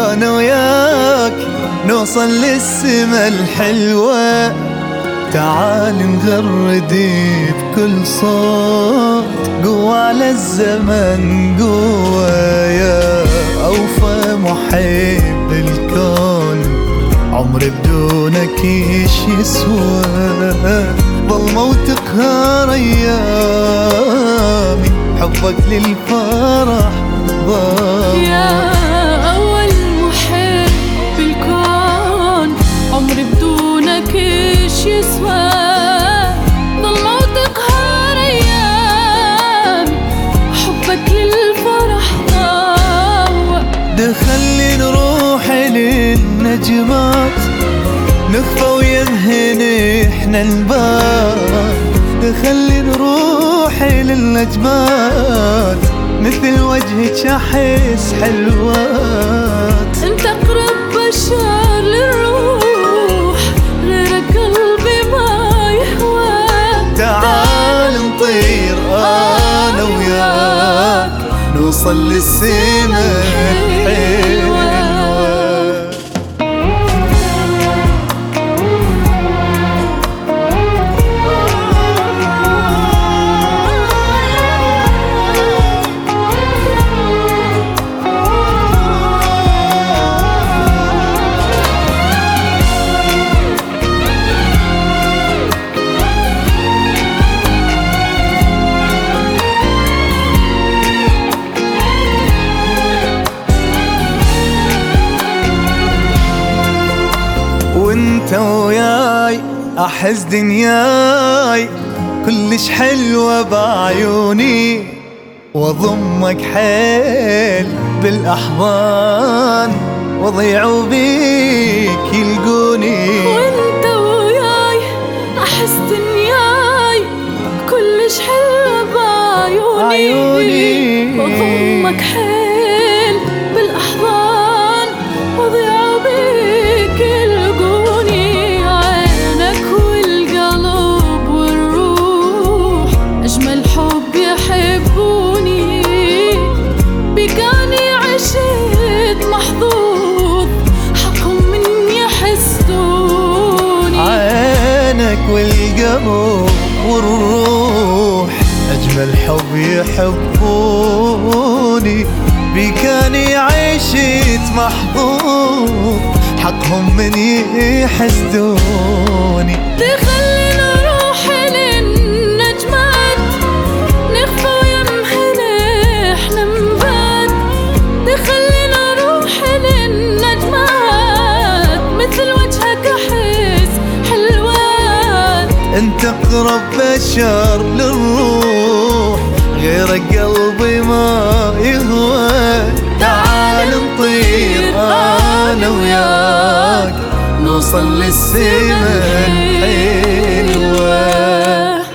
أنا وياك نوصل للسما الحلوة. تعال نغردي بكل صوت، قوة على الزمن قوة، يا أوفى محب الكون. عمري بدونك ايش يسوى، ظلمة وتقهر ايامي، حبك للفرح ضامن. يا أول محب بالكون، عمري بدونك ايش يسوى، ظلمة وتقهر أيامي، حبك للفرح ضامن. دخلي نروح للنجمات، نخفى ويمهن احنا الباب. دخلي نروح للنجمات، مثل وجهك احس حلوات. انت اقرب بشر للروح، غيرك قلبي ما يهوى. تعال نطير انا وياك، نوصل للسما الحلوة. وانت وياي احس دنياي كلش حلوة بعيوني، واضمك حيل بالاحضان، واضيع بيك يلقوني. وانت وياي احس دنياي كلش حلوة بعيوني، واضمك حيل بالاحضان، واضيع بيك يلقوني. عينك والقلب والروح اجمل حب يحبوني، بكاني عشت محظوظ، حقهم من يحسدوني. عينك والقلب والروح أجمل حب يحبوني، بكاني عيشت محظوظ، حقهم من يحسدوني. تخلي نروح للنجمات، نخفى ويمهن احنا نبات. تخلي نروح للنجمات، مثل وجهك احس حلوات. انت اقرب بشر للروح، غيرك قلبي ما يهوى. تعال نطير انا وياك، نوصل للسما